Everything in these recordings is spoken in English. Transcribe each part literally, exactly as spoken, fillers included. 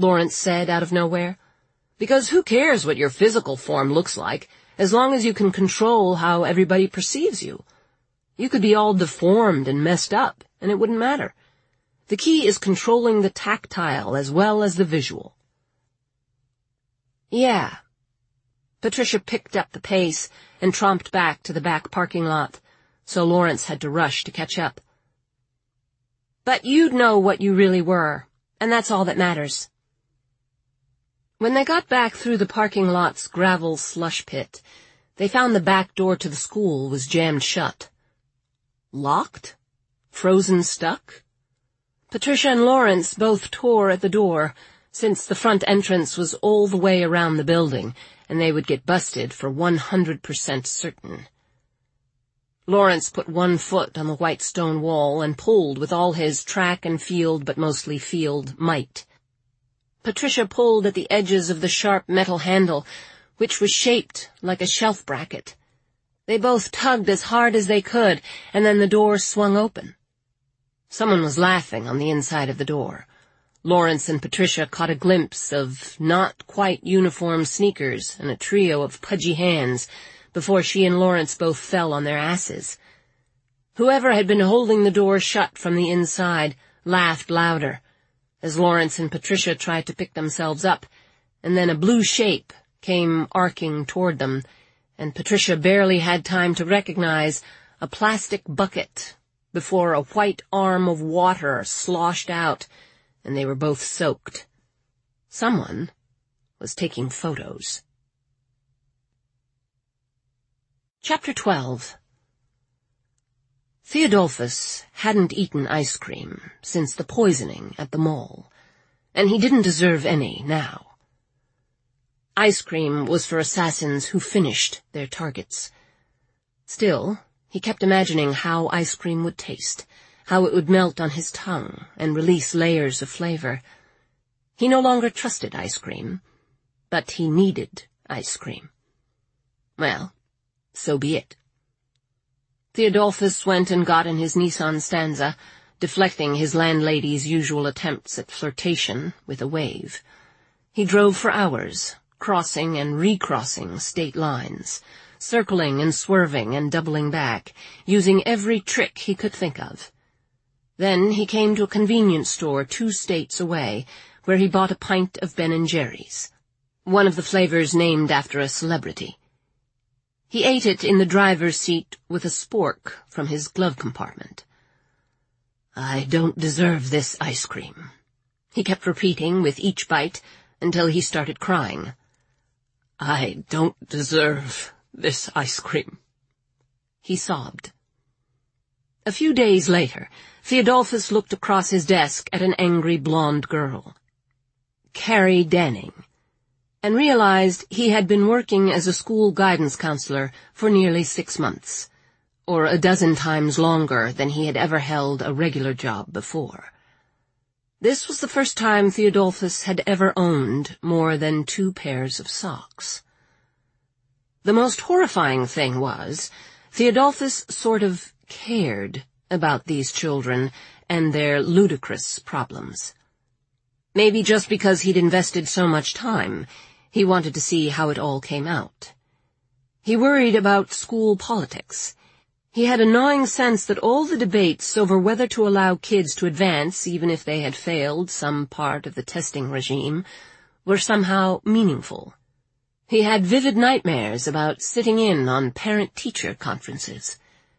Lawrence said out of nowhere. "Because who cares what your physical form looks like, as long as you can control how everybody perceives you? You could be all deformed and messed up, and it wouldn't matter. The key is controlling the tactile as well as the visual." "Yeah." Patricia picked up the pace and tromped back to the back parking lot, so Lawrence had to rush to catch up. "But you'd know what you really were, and that's all that matters." When they got back through the parking lot's gravel slush pit, they found the back door to the school was jammed shut. Locked? Frozen stuck? Patricia and Lawrence both tore at the door, since the front entrance was all the way around the building, and they would get busted for one hundred percent certain. Lawrence put one foot on the white stone wall and pulled with all his track and field, but mostly field, might. Patricia pulled at the edges of the sharp metal handle, which was shaped like a shelf bracket. They both tugged as hard as they could, and then the door swung open. Someone was laughing on the inside of the door. Lawrence and Patricia caught a glimpse of not-quite-uniform sneakers and a trio of pudgy hands before she and Lawrence both fell on their asses. Whoever had been holding the door shut from the inside laughed louder, as Lawrence and Patricia tried to pick themselves up, and then a blue shape came arcing toward them, and Patricia barely had time to recognize a plastic bucket before a white arm of water sloshed out, and they were both soaked. Someone was taking photos. Chapter twelve. Theodolphus hadn't eaten ice cream since the poisoning at the mall, and he didn't deserve any now. Ice cream was for assassins who finished their targets. Still, he kept imagining how ice cream would taste, how it would melt on his tongue and release layers of flavor. He no longer trusted ice cream, but he needed ice cream. Well, so be it. Theodolphus went and got in his Nissan Stanza, deflecting his landlady's usual attempts at flirtation with a wave. He drove for hours, crossing and recrossing state lines, circling and swerving and doubling back, using every trick he could think of. Then he came to a convenience store two states away, where he bought a pint of Ben and Jerry's, one of the flavors named after a celebrity. He ate it in the driver's seat with a spork from his glove compartment. "I don't deserve this ice cream," he kept repeating with each bite until he started crying. "I don't deserve this ice cream," he sobbed. A few days later, Theodolphus looked across his desk at an angry blonde girl, Carrie Danning, and realized he had been working as a school guidance counselor for nearly six months, or a dozen times longer than he had ever held a regular job before. This was the first time Theodolphus had ever owned more than two pairs of socks. The most horrifying thing was, Theodolphus sort of cared about these children and their ludicrous problems. Maybe just because he'd invested so much time, he wanted to see how it all came out. He worried about school politics. He had a gnawing sense that all the debates over whether to allow kids to advance, even if they had failed some part of the testing regime, were somehow meaningful. He had vivid nightmares about sitting in on parent-teacher conferences.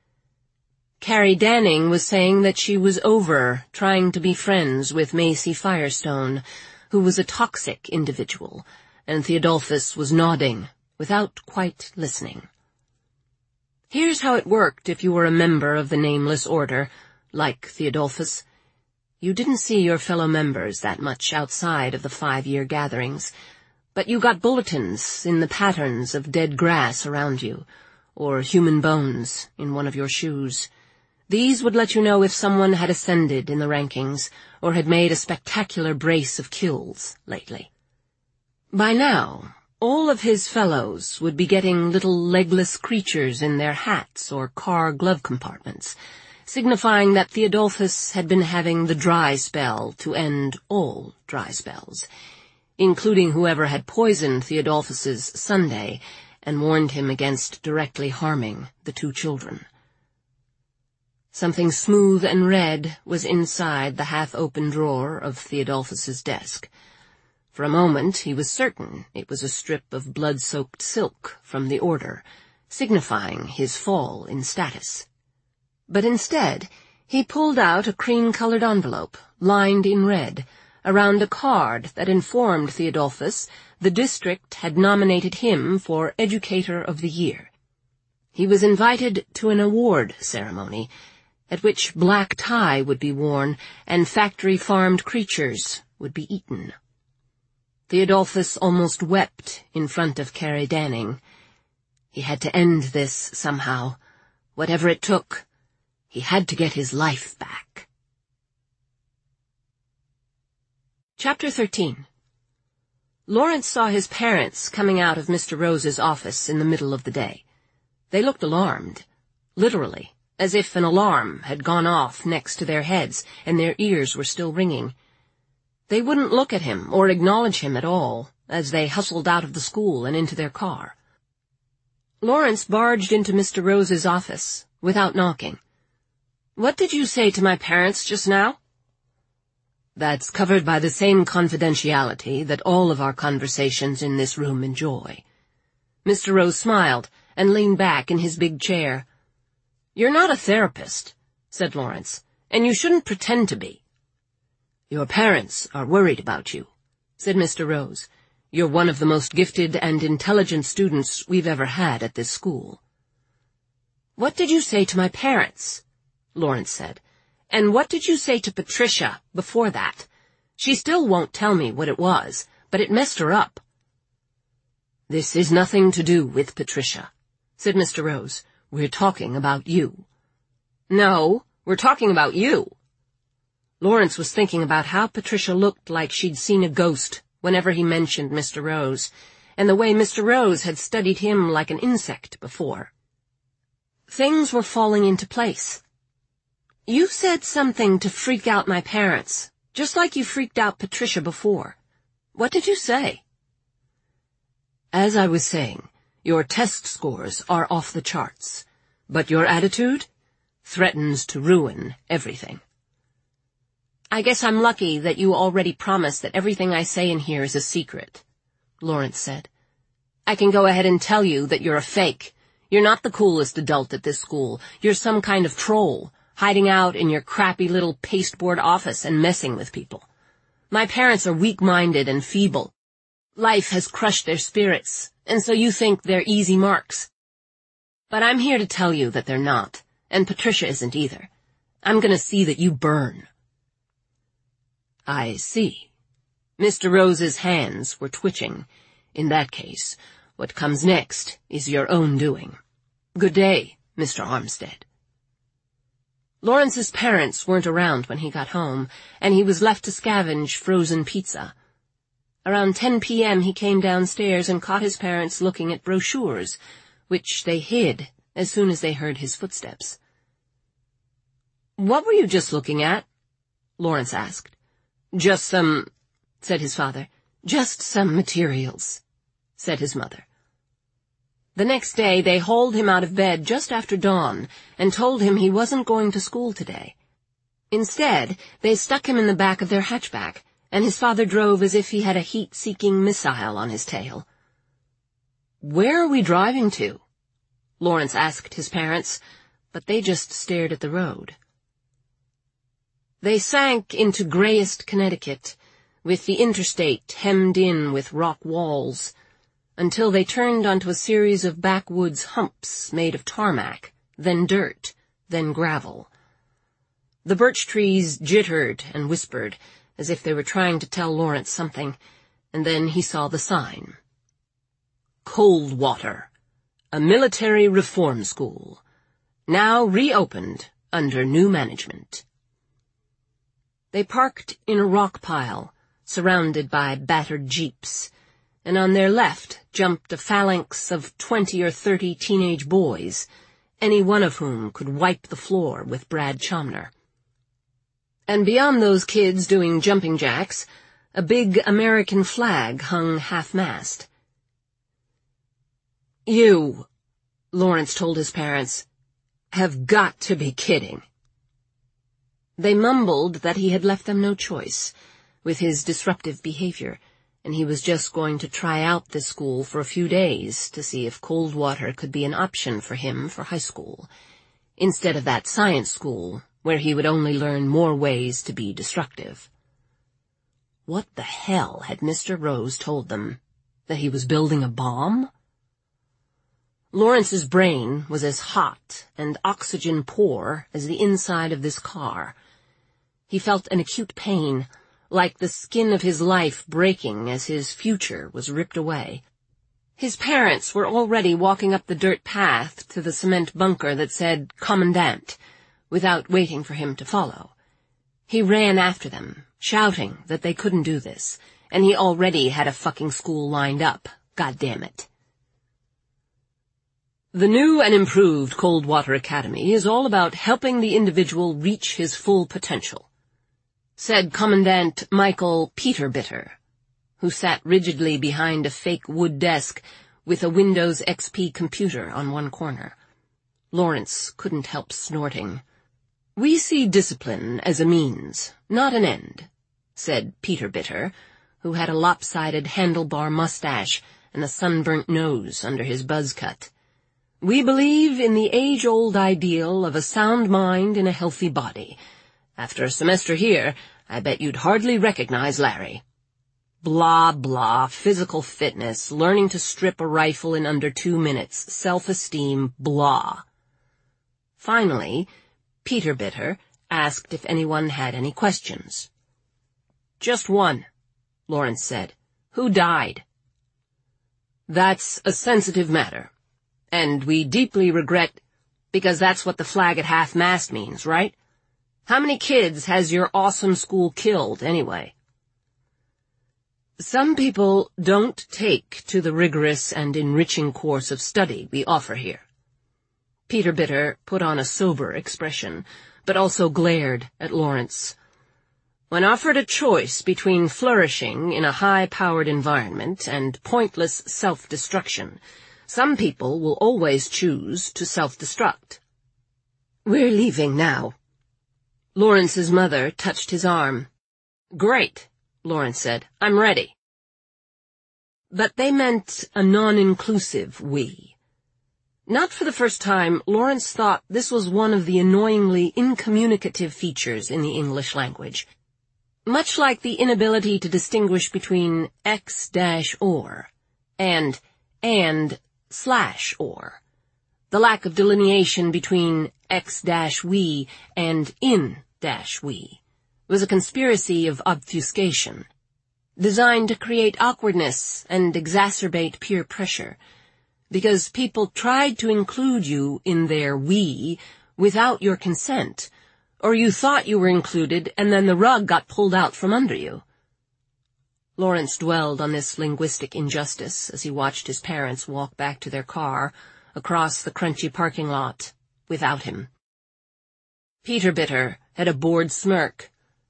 Carrie Danning was saying that she was over trying to be friends with Macy Firestone, who was a toxic individual, and Theodolphus was nodding, without quite listening. Here's how it worked if you were a member of the Nameless Order, like Theodolphus. You didn't see your fellow members that much outside of the five-year gatherings, but you got bulletins in the patterns of dead grass around you, or human bones in one of your shoes. These would let you know if someone had ascended in the rankings, or had made a spectacular brace of kills lately. By now, all of his fellows would be getting little legless creatures in their hats or car glove compartments, signifying that Theodulphus had been having the dry spell to end all dry spells, including whoever had poisoned Theodulphus's sundae and warned him against directly harming the two children. Something smooth and red was inside the half-open drawer of Theodulphus's desk. For a moment he was certain it was a strip of blood-soaked silk from the Order, signifying his fall in status. But instead, he pulled out a cream-colored envelope, lined in red, around a card that informed Theodulphus the district had nominated him for Educator of the Year. He was invited to an award ceremony, at which black tie would be worn and factory-farmed creatures would be eaten. Theodulphus almost wept in front of Carrie Danning. He had to end this somehow. Whatever it took, he had to get his life back. Chapter thirteen. Lawrence saw his parents coming out of Mister Rose's office in the middle of the day. They looked alarmed, literally, as if an alarm had gone off next to their heads and their ears were still ringing. They wouldn't look at him or acknowledge him at all as they hustled out of the school and into their car. Lawrence barged into Mister Rose's office without knocking. "What did you say to my parents just now?" "That's covered by the same confidentiality that all of our conversations in this room enjoy." Mister Rose smiled and leaned back in his big chair. "You're not a therapist," said Lawrence, "and you shouldn't pretend to be." "Your parents are worried about you," said Mister Rose. "You're one of the most gifted and intelligent students we've ever had at this school." "What did you say to my parents?" Lawrence said. "And what did you say to Patricia before that? She still won't tell me what it was, but it messed her up." "This is nothing to do with Patricia," said Mister Rose. "We're talking about you." "No, we're talking about you." Lawrence was thinking about how Patricia looked like she'd seen a ghost whenever he mentioned Mister Rose, and the way Mister Rose had studied him like an insect before. Things were falling into place. "You said something to freak out my parents, just like you freaked out Patricia before. What did you say?" "As I was saying, your test scores are off the charts, but your attitude threatens to ruin everything." "I guess I'm lucky that you already promised that everything I say in here is a secret," Lawrence said. "I can go ahead and tell you that you're a fake. You're not the coolest adult at this school. You're some kind of troll, hiding out in your crappy little pasteboard office and messing with people. My parents are weak-minded and feeble. Life has crushed their spirits, and so you think they're easy marks. But I'm here to tell you that they're not, and Patricia isn't either. I'm going to see that you burn." "I see." Mister Rose's hands were twitching. "In that case, what comes next is your own doing. Good day, Mister Armstead." Lawrence's parents weren't around when he got home, and he was left to scavenge frozen pizza. Around ten p m he came downstairs and caught his parents looking at brochures, which they hid as soon as they heard his footsteps. "What were you just looking at?" Lawrence asked. "Just some," said his father. "Just some materials," said his mother. The next day they hauled him out of bed just after dawn and told him he wasn't going to school today. Instead, they stuck him in the back of their hatchback, and his father drove as if he had a heat-seeking missile on his tail. "Where are we driving to?" Lawrence asked his parents, but they just stared at the road. They sank into grayest Connecticut, with the interstate hemmed in with rock walls, until they turned onto a series of backwoods humps made of tarmac, then dirt, then gravel. The birch trees jittered and whispered, as if they were trying to tell Lawrence something, and then he saw the sign. Coldwater, a military reform school, now reopened under new management. They parked in a rock pile, surrounded by battered jeeps, and on their left jumped a phalanx of twenty or thirty teenage boys, any one of whom could wipe the floor with Brad Chomner. And beyond those kids doing jumping jacks, a big American flag hung half-mast. "You," Lawrence told his parents, "have got to be kidding." They mumbled that he had left them no choice, with his disruptive behavior, and he was just going to try out this school for a few days to see if Coldwater could be an option for him for high school, instead of that science school where he would only learn more ways to be destructive. What the hell had Mister Rose told them? That he was building a bomb? Lawrence's brain was as hot and oxygen-poor as the inside of this car. He felt an acute pain, like the skin of his life breaking as his future was ripped away. His parents were already walking up the dirt path to the cement bunker that said "Commandant," without waiting for him to follow. He ran after them, shouting that they couldn't do this, and he already had a fucking school lined up, goddammit. The new and improved Coldwater Academy is all about helping the individual reach his full potential, said Commandant Michael Peterbitter, who sat rigidly behind a fake wood desk with a Windows X P computer on one corner. Lawrence couldn't help snorting. "We see discipline as a means, not an end," said Peterbitter, who had a lopsided handlebar mustache and a sunburnt nose under his buzz cut. "We believe in the age-old ideal of a sound mind in a healthy body. After a semester here, I bet you'd hardly recognize Larry. Blah, blah, physical fitness, learning to strip a rifle in under two minutes, self-esteem, blah." Finally, Peterbitter asked if anyone had any questions. "Just one," Lawrence said. "Who died?" "That's a sensitive matter. And we deeply regret, because that's what the flag at half-mast means, right? How many kids has your awesome school killed, anyway?" "Some people don't take to the rigorous and enriching course of study we offer here." Peterbitter put on a sober expression, but also glared at Lawrence. "When offered a choice between flourishing in a high-powered environment and pointless self-destruction, some people will always choose to self-destruct." "We're leaving now." Lawrence's mother touched his arm. "Great," Lawrence said. "I'm ready." But they meant a non-inclusive we. Not for the first time, Lawrence thought this was one of the annoyingly incommunicative features in the English language. Much like the inability to distinguish between x dash or and and slash or, the lack of delineation between x dash we and in dash we was a conspiracy of obfuscation, designed to create awkwardness and exacerbate peer pressure, because people tried to include you in their we without your consent, or you thought you were included and then the rug got pulled out from under you. Lawrence dwelled on this linguistic injustice as he watched his parents walk back to their car across the crunchy parking lot without him. Peterbitter had a bored smirk.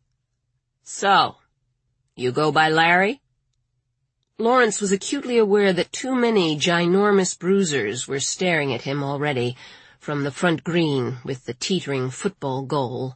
"So, you go by Larry?" Lawrence was acutely aware that too many ginormous bruisers were staring at him already from the front green with the teetering football goal.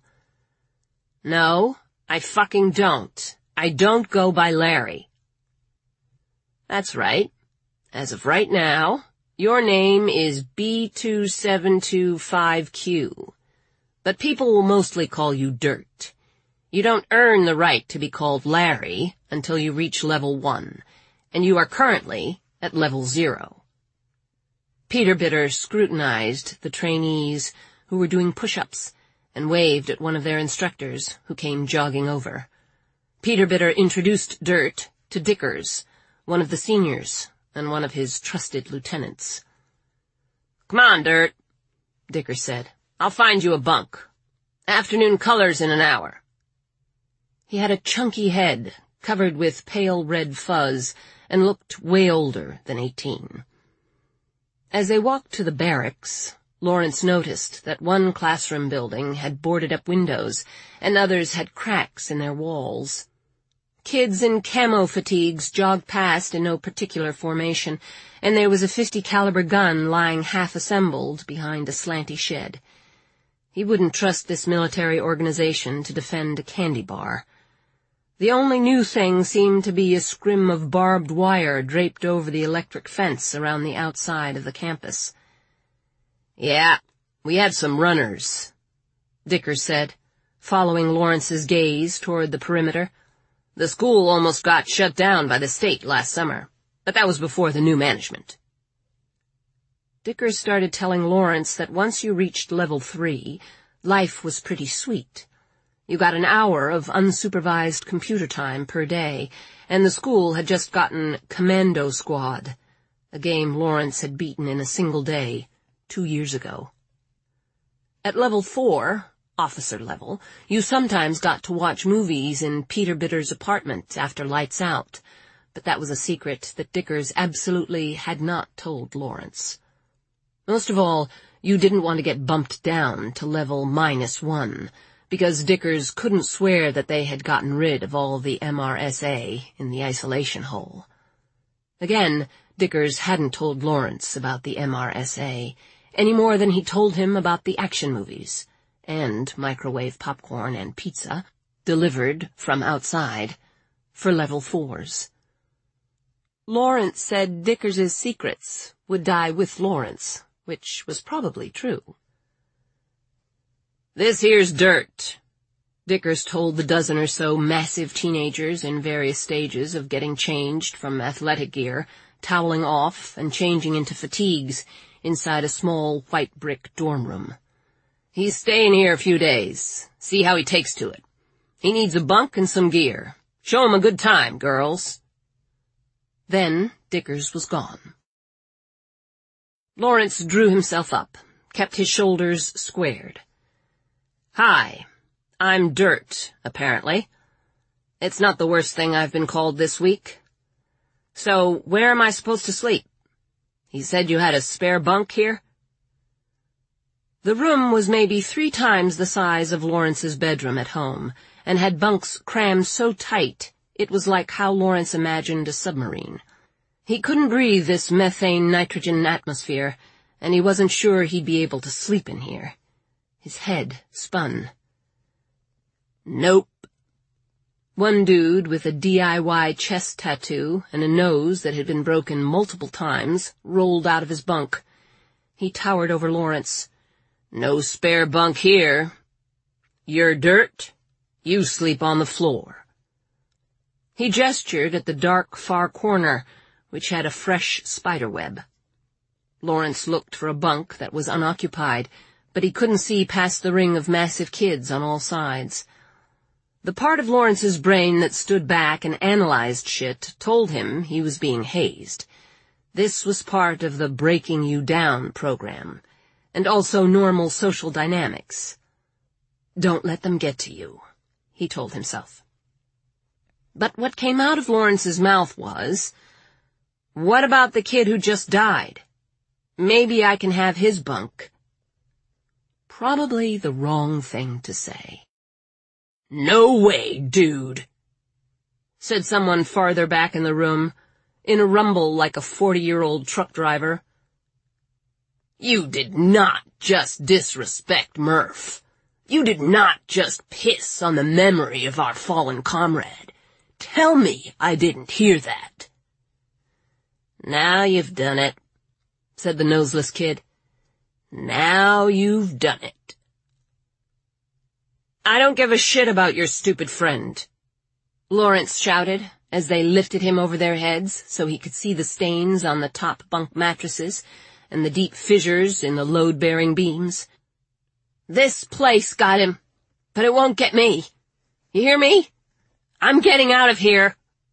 "No, I fucking don't. I don't go by Larry." "That's right. As of right now, your name is B two seven two five Q, but people will mostly call you Dirt. You don't earn the right to be called Larry until you reach level one, and you are currently at level zero." Peterbitter scrutinized the trainees who were doing push-ups and waved at one of their instructors who came jogging over. Peterbitter introduced Dirt to Dickers, one of the seniors and one of his trusted lieutenants. "Come on, Dirt," Dickers said. "I'll find you a bunk. Afternoon colors in an hour." He had a chunky head covered with pale red fuzz and looked way older than eighteen. As they walked to the barracks, Lawrence noticed that one classroom building had boarded-up windows, and others had cracks in their walls. Kids in camo fatigues jogged past in no particular formation, and there was a fifty caliber gun lying half-assembled behind a slanty shed. He wouldn't trust this military organization to defend a candy bar. The only new thing seemed to be a scrim of barbed wire draped over the electric fence around the outside of the campus. "Yeah, we had some runners," Dickers said, following Lawrence's gaze toward the perimeter. "The school almost got shut down by the state last summer, but that was before the new management." Dickers started telling Lawrence that once you reached level three, life was pretty sweet. You got an hour of unsupervised computer time per day, and the school had just gotten Commando Squad, a game Lawrence had beaten in a single day two years ago. At level four, officer level, you sometimes got to watch movies in Peter Bitter's apartment after lights out, but that was a secret that Dickers absolutely had not told Lawrence. Most of all, you didn't want to get bumped down to level minus one, because Dickers couldn't swear that they had gotten rid of all the M R S A in the isolation hole. Again, Dickers hadn't told Lawrence about the M R S A, any more than he told him about the action movies, and microwave popcorn and pizza, delivered from outside, for level fours. Lawrence said Dickers's secrets would die with Lawrence, which was probably true. "This here's Dirt," Dickers told the dozen or so massive teenagers in various stages of getting changed from athletic gear, toweling off, and changing into fatigues inside a small white brick dorm room. "He's staying here a few days. See how he takes to it. He needs a bunk and some gear. Show him a good time, girls." Then Dickers was gone. Lawrence drew himself up, kept his shoulders squared. "Hi, I'm Dirt, apparently. It's not the worst thing I've been called this week. So, where am I supposed to sleep? He said you had a spare bunk here?" The room was maybe three times the size of Lawrence's bedroom at home, and had bunks crammed so tight it was like how Lawrence imagined a submarine. He couldn't breathe this methane-nitrogen atmosphere, and he wasn't sure he'd be able to sleep in here. His head spun. "Nope." One dude with a D I Y chest tattoo and a nose that had been broken multiple times rolled out of his bunk. He towered over Lawrence. "No spare bunk here. You're Dirt. You sleep on the floor." He gestured at the dark far corner, which had a fresh spiderweb. Lawrence looked for a bunk that was unoccupied, but he couldn't see past the ring of massive kids on all sides. The part of Lawrence's brain that stood back and analyzed shit told him he was being hazed. This was part of the breaking you down program, and also normal social dynamics. Don't let them get to you, he told himself. But what came out of Lawrence's mouth was, "What about the kid who just died? Maybe I can have his bunk." Probably the wrong thing to say. "No way, dude," said someone farther back in the room, in a rumble like a forty-year-old truck driver. "You did not just disrespect Murph. You did not just piss on the memory of our fallen comrade. Tell me I didn't hear that." "Now you've done it," said the noseless kid. "Now you've done it." "I don't give a shit about your stupid friend," Lawrence shouted as they lifted him over their heads so he could see the stains on the top bunk mattresses and the deep fissures in the load-bearing beams. "This place got him, but it won't get me. You hear me? I'm getting out of here."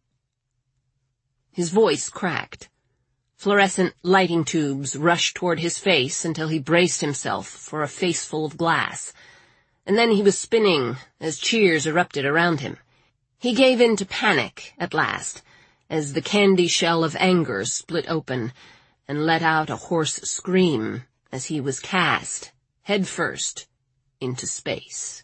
His voice cracked. Fluorescent lighting tubes rushed toward his face until he braced himself for a faceful of glass, and then he was spinning as cheers erupted around him. He gave in to panic at last, as the candy shell of anger split open and let out a hoarse scream as he was cast, headfirst, into space.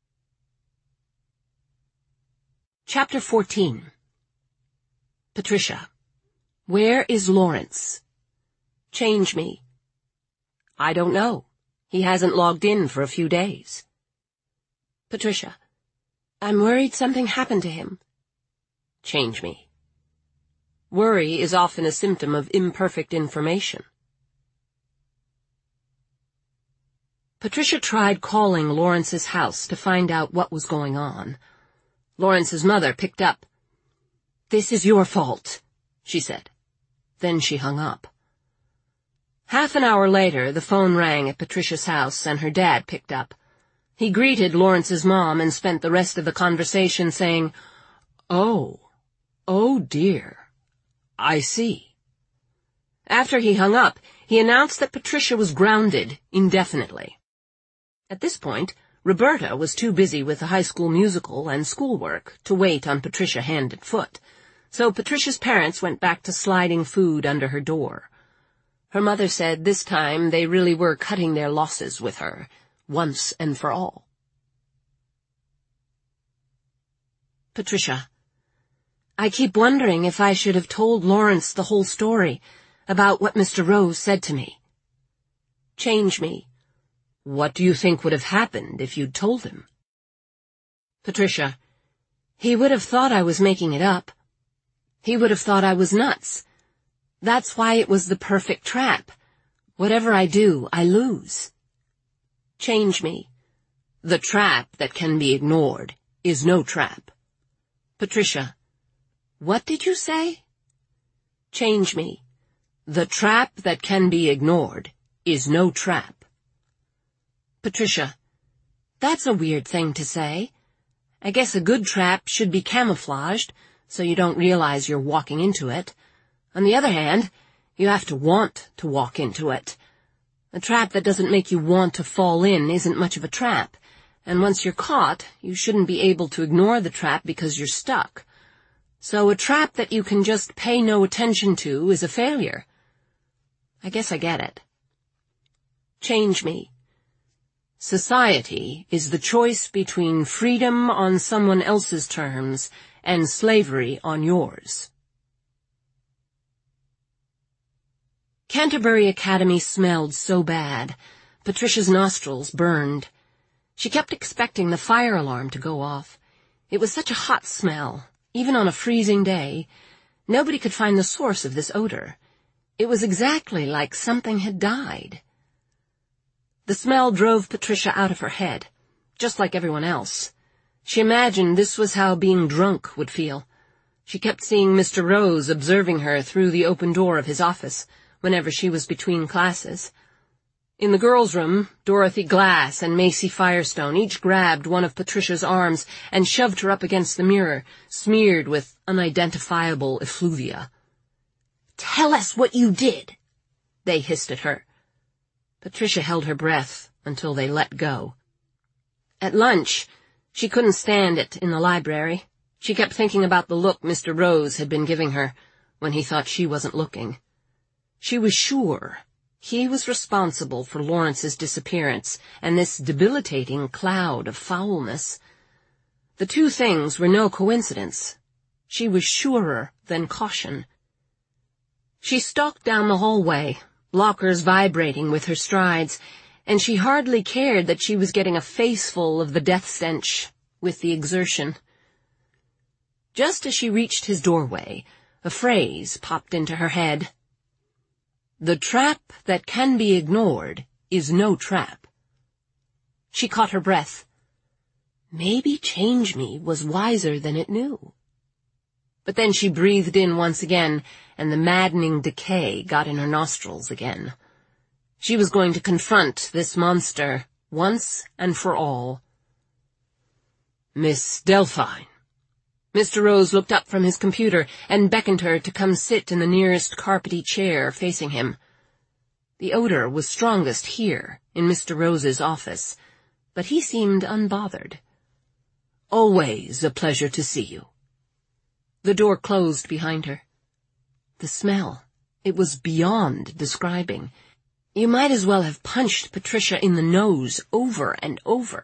Chapter fourteen. Patricia. Where is Lawrence? Change me. I don't know. He hasn't logged in for a few days. Patricia. I'm worried something happened to him. Change me. Worry is often a symptom of imperfect information. Patricia tried calling Lawrence's house to find out what was going on. Lawrence's mother picked up. This is your fault, she said. Then she hung up. Half an hour later, the phone rang at Patricia's house, and her dad picked up. He greeted Lawrence's mom and spent the rest of the conversation saying, Oh, oh dear, I see. After he hung up, he announced that Patricia was grounded indefinitely. At this point, Roberta was too busy with the high school musical and schoolwork to wait on Patricia hand and foot, so Patricia's parents went back to sliding food under her door. Her mother said this time they really were cutting their losses with her, once and for all. Patricia. I keep wondering if I should have told Lawrence the whole story about what Mister Rose said to me. Change me. What do you think would have happened if you'd told him? Patricia. He would have thought I was making it up. He would have thought I was nuts. That's why it was the perfect trap. Whatever I do, I lose. Change me. The trap that can be ignored is no trap. Patricia. What did you say? Change me. The trap that can be ignored is no trap. Patricia. That's a weird thing to say. I guess a good trap should be camouflaged, so you don't realize you're walking into it. On the other hand, you have to want to walk into it. A trap that doesn't make you want to fall in isn't much of a trap, and once you're caught, you shouldn't be able to ignore the trap because you're stuck. So a trap that you can just pay no attention to is a failure. I guess I get it. Change me. Society is the choice between freedom on someone else's terms and slavery on yours. Canterbury Academy smelled so bad. Patricia's nostrils burned. She kept expecting the fire alarm to go off. It was such a hot smell, even on a freezing day. Nobody could find the source of this odor. It was exactly like something had died. The smell drove Patricia out of her head, just like everyone else. She imagined this was how being drunk would feel. She kept seeing Mister Rose observing her through the open door of his office whenever she was between classes. In the girls' room, Dorothy Glass and Macy Firestone each grabbed one of Patricia's arms and shoved her up against the mirror, smeared with unidentifiable effluvia. "Tell us what you did," they hissed at her. Patricia held her breath until they let go. At lunch, she couldn't stand it in the library. She kept thinking about the look Mister Rose had been giving her when he thought she wasn't looking. She was sure he was responsible for Lawrence's disappearance and this debilitating cloud of foulness. The two things were no coincidence. She was surer than caution. She stalked down the hallway, lockers vibrating with her strides, and she hardly cared that she was getting a faceful of the death stench with the exertion. Just as she reached his doorway, a phrase popped into her head. The trap that can be ignored is no trap. She caught her breath. Maybe Change Me was wiser than it knew. But then she breathed in once again, and the maddening decay got in her nostrils again. She was going to confront this monster once and for all. Miss Delphine. Mister Rose looked up from his computer and beckoned her to come sit in the nearest carpety chair facing him. The odor was strongest here, in Mister Rose's office, but he seemed unbothered. Always a pleasure to see you. The door closed behind her. The smell, it was beyond describing. You might as well have punched Patricia in the nose over and over.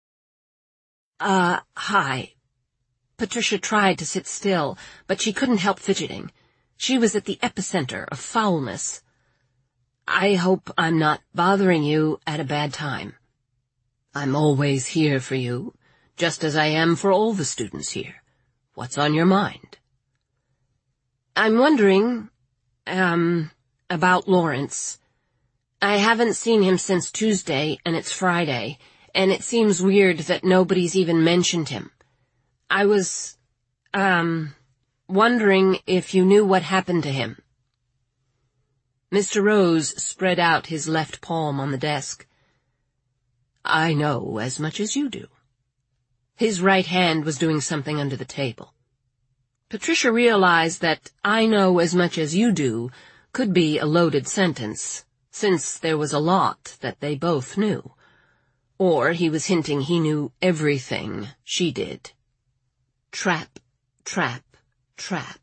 Uh, hi. Patricia tried to sit still, but she couldn't help fidgeting. She was at the epicenter of foulness. I hope I'm not bothering you at a bad time. I'm always here for you, just as I am for all the students here. What's on your mind? I'm wondering, um, about Lawrence. I haven't seen him since Tuesday, and it's Friday, and it seems weird that nobody's even mentioned him. I was, um, wondering if you knew what happened to him. Mister Rose spread out his left palm on the desk. I know as much as you do. His right hand was doing something under the table. Patricia realized that I know as much as you do could be a loaded sentence, since there was a lot that they both knew. Or he was hinting he knew everything she did. Trap, trap, trap.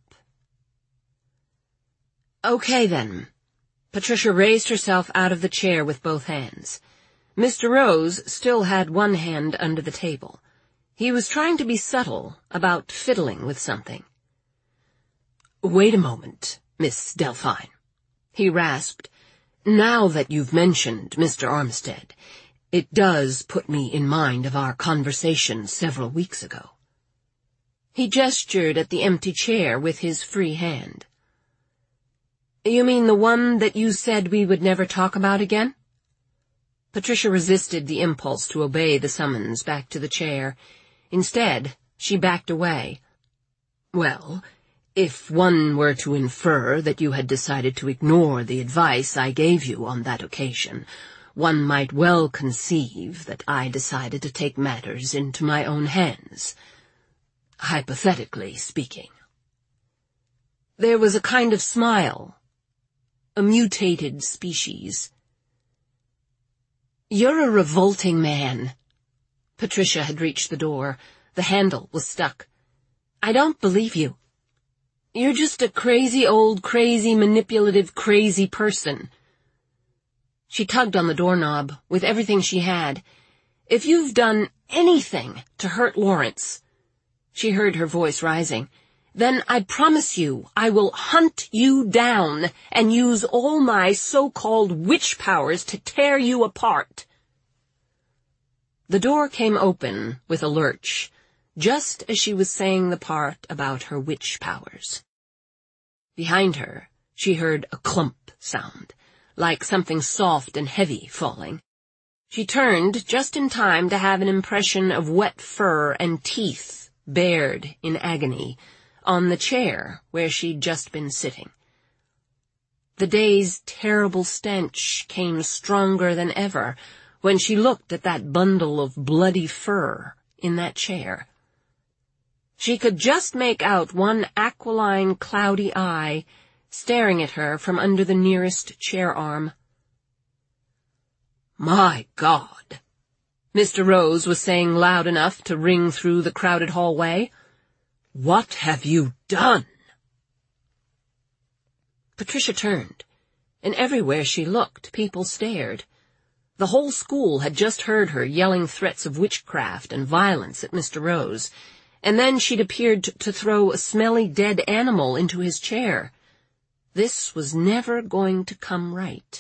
Okay, then. Patricia raised herself out of the chair with both hands. Mister Rose still had one hand under the table. He was trying to be subtle about fiddling with something. Wait a moment, Miss Delphine, he rasped. Now that you've mentioned Mister Armstead, it does put me in mind of our conversation several weeks ago. He gestured at the empty chair with his free hand. You mean the one that you said we would never talk about again? Patricia resisted the impulse to obey the summons back to the chair. Instead, she backed away. Well, if one were to infer that you had decided to ignore the advice I gave you on that occasion, one might well conceive that I decided to take matters into my own hands. Hypothetically speaking. There was a kind of smile. A mutated species. You're a revolting man. Patricia had reached the door. The handle was stuck. I don't believe you. You're just a crazy old, crazy, manipulative, crazy person. She tugged on the doorknob with everything she had. If you've done anything to hurt Lawrence, she heard her voice rising, then I promise you I will hunt you down and use all my so-called witch powers to tear you apart. The door came open with a lurch, just as she was saying the part about her witch powers. Behind her, she heard a clump sound, like something soft and heavy falling. She turned just in time to have an impression of wet fur and teeth bared in agony on the chair where she'd just been sitting. The day's terrible stench came stronger than ever when she looked at that bundle of bloody fur in that chair. She could just make out one aquiline, cloudy eye staring at her from under the nearest chair arm. My God, Mister Rose was saying loud enough to ring through the crowded hallway. What have you done? Patricia turned, and everywhere she looked, people stared. The whole school had just heard her yelling threats of witchcraft and violence at Mister Rose, and then she'd appeared to throw a smelly dead animal into his chair. This was never going to come right.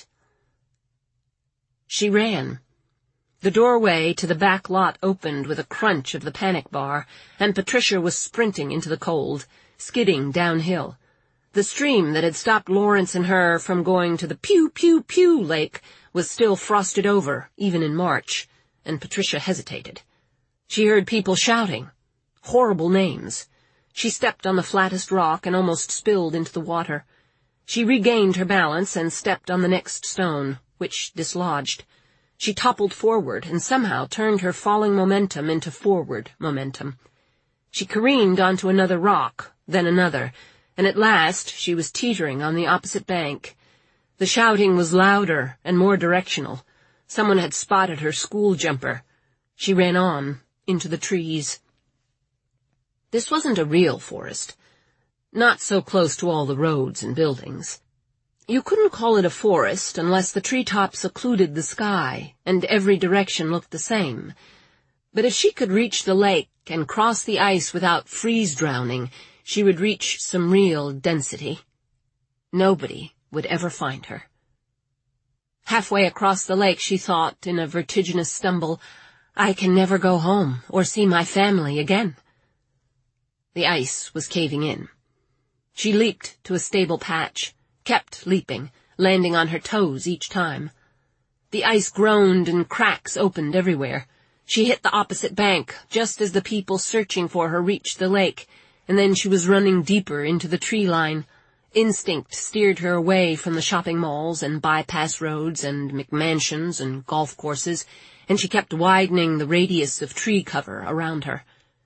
She ran. The doorway to the back lot opened with a crunch of the panic bar, and Patricia was sprinting into the cold, skidding downhill. The stream that had stopped Lawrence and her from going to the pew-pew-pew lake was still frosted over, even in March, and Patricia hesitated. She heard people shouting. Horrible names. She stepped on the flattest rock and almost spilled into the water. She regained her balance and stepped on the next stone, which dislodged. She toppled forward and somehow turned her falling momentum into forward momentum. She careened onto another rock, then another, and at last she was teetering on the opposite bank. The shouting was louder and more directional. Someone had spotted her school jumper. She ran on, into the trees. This wasn't a real forest. Not so close to all the roads and buildings. You couldn't call it a forest unless the treetops occluded the sky, and every direction looked the same. But if she could reach the lake and cross the ice without freeze-drowning, she would reach some real density. Nobody would ever find her. Halfway across the lake, she thought, in a vertiginous stumble, I can never go home or see my family again. The ice was caving in. She leaped to a stable patch, kept leaping, landing on her toes each time. The ice groaned and cracks opened everywhere. She hit the opposite bank, just as the people searching for her reached the lake, and then she was running deeper into the tree line. Instinct steered her away from the shopping malls and bypass roads and McMansions and golf courses, and she kept widening the radius of tree cover around her.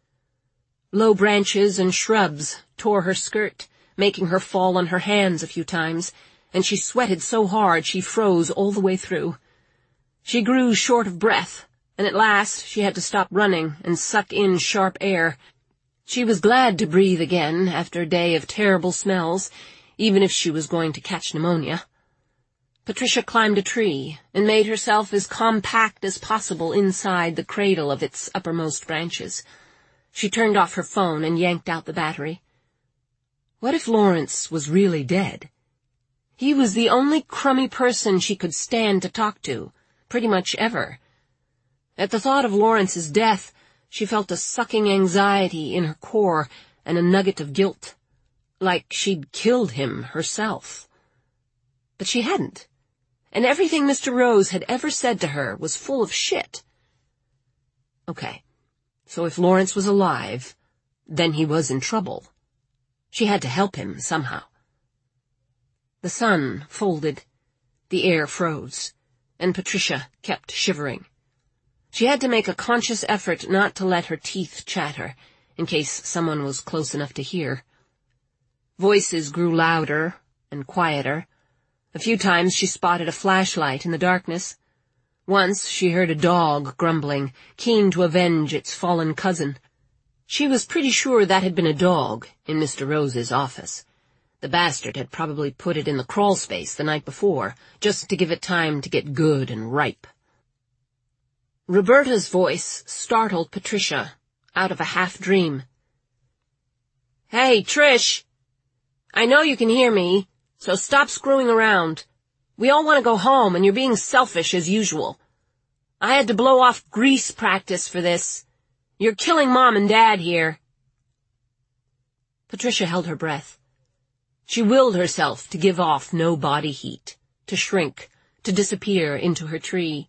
Low branches and shrubs tore her skirt, making her fall on her hands a few times, and she sweated so hard she froze all the way through. She grew short of breath, and at last she had to stop running and suck in sharp air. She was glad to breathe again after a day of terrible smells, even if she was going to catch pneumonia. Patricia climbed a tree and made herself as compact as possible inside the cradle of its uppermost branches. She turned off her phone and yanked out the battery. What if Lawrence was really dead? He was the only crummy person she could stand to talk to, pretty much ever. At the thought of Lawrence's death, she felt a sucking anxiety in her core and a nugget of guilt, like she'd killed him herself. But she hadn't, and everything Mister Rose had ever said to her was full of shit. Okay, so if Lawrence was alive, then he was in trouble. She had to help him somehow. The sun folded, the air froze, and Patricia kept shivering. She had to make a conscious effort not to let her teeth chatter, in case someone was close enough to hear. Voices grew louder and quieter. A few times she spotted a flashlight in the darkness. Once she heard a dog grumbling, keen to avenge its fallen cousin. She was pretty sure that had been a dog in Mister Rose's office. The bastard had probably put it in the crawl space the night before, just to give it time to get good and ripe. Roberta's voice startled Patricia out of a half-dream. Hey, Trish! I know you can hear me, so stop screwing around. We all want to go home, and you're being selfish as usual. I had to blow off grease practice for this. You're killing Mom and Dad here. Patricia held her breath. She willed herself to give off no body heat, to shrink, to disappear into her tree.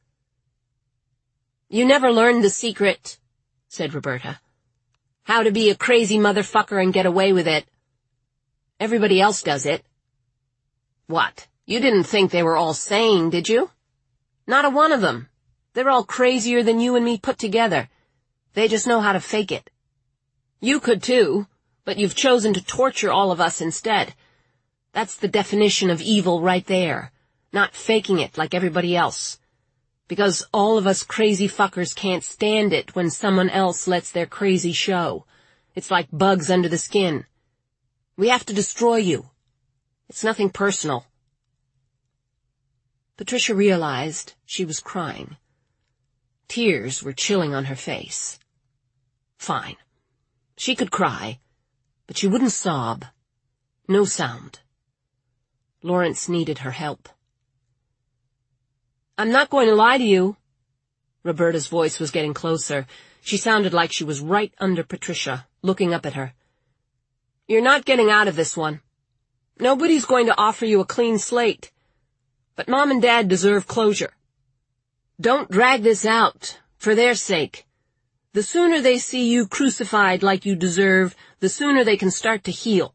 You never learned the secret, said Roberta. How to be a crazy motherfucker and get away with it. Everybody else does it. What, you didn't think they were all sane, did you? Not a one of them. They're all crazier than you and me put together. They just know how to fake it. You could too, but you've chosen to torture all of us instead. That's the definition of evil right there, not faking it like everybody else. Because all of us crazy fuckers can't stand it when someone else lets their crazy show. It's like bugs under the skin. We have to destroy you. It's nothing personal. Patricia realized she was crying. Tears were chilling on her face. Fine. She could cry, but she wouldn't sob. No sound. Lawrence needed her help. I'm not going to lie to you. Roberta's voice was getting closer. She sounded like she was right under Patricia, looking up at her. You're not getting out of this one. Nobody's going to offer you a clean slate. But Mom and Dad deserve closure. Don't drag this out, for their sake. The sooner they see you crucified like you deserve, the sooner they can start to heal.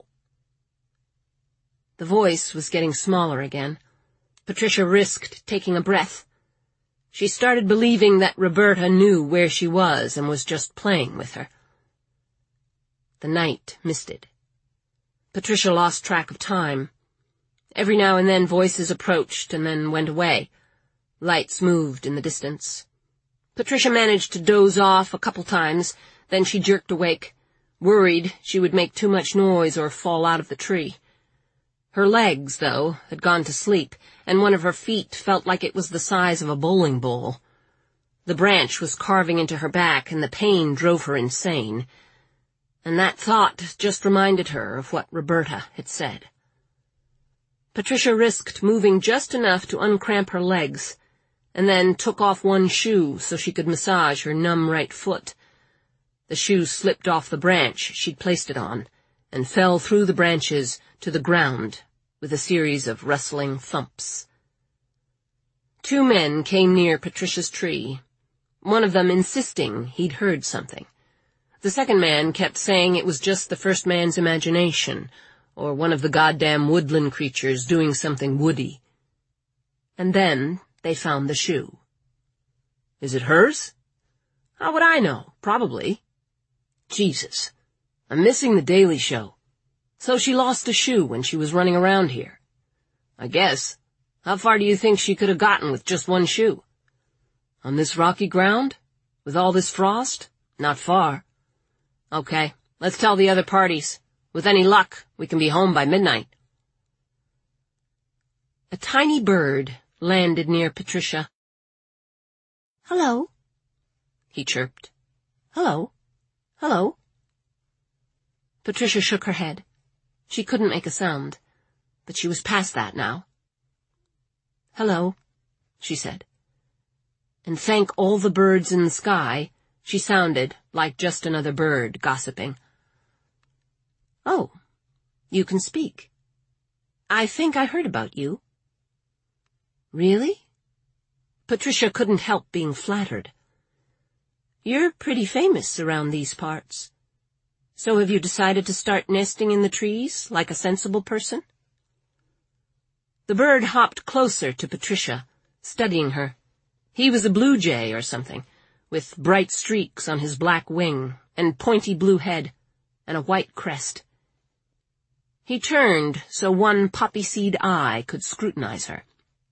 The voice was getting smaller again. Patricia risked taking a breath. She started believing that Roberta knew where she was and was just playing with her. The night misted. Patricia lost track of time. Every now and then voices approached and then went away. Lights moved in the distance. Patricia managed to doze off a couple times, then she jerked awake, worried she would make too much noise or fall out of the tree. Her legs, though, had gone to sleep, and one of her feet felt like it was the size of a bowling ball. The branch was carving into her back, and the pain drove her insane. And that thought just reminded her of what Roberta had said. Patricia risked moving just enough to uncramp her legs, and then took off one shoe so she could massage her numb right foot. The shoe slipped off the branch she'd placed it on, and fell through the branches to the ground with a series of rustling thumps. Two men came near Patricia's tree, one of them insisting he'd heard something. The second man kept saying it was just the first man's imagination, or one of the goddamn woodland creatures doing something woody. And then they found the shoe. Is it hers? How would I know? Probably. Jesus, I'm missing the Daily Show. So she lost a shoe when she was running around here. I guess. How far do you think she could have gotten with just one shoe? On this rocky ground? With all this frost? Not far. Okay, let's tell the other parties. With any luck, we can be home by midnight. A tiny bird landed near Patricia. Hello, he chirped. Hello, hello. Patricia shook her head. She couldn't make a sound, but she was past that now. Hello, she said. And thank all the birds in the sky, she sounded like just another bird gossiping. Oh, you can speak. I think I heard about you. Really? Patricia couldn't help being flattered. You're pretty famous around these parts. So have you decided to start nesting in the trees like a sensible person? The bird hopped closer to Patricia, studying her. He was a blue jay or something, with bright streaks on his black wing and pointy blue head and a white crest. He turned so one poppy-seed eye could scrutinize her.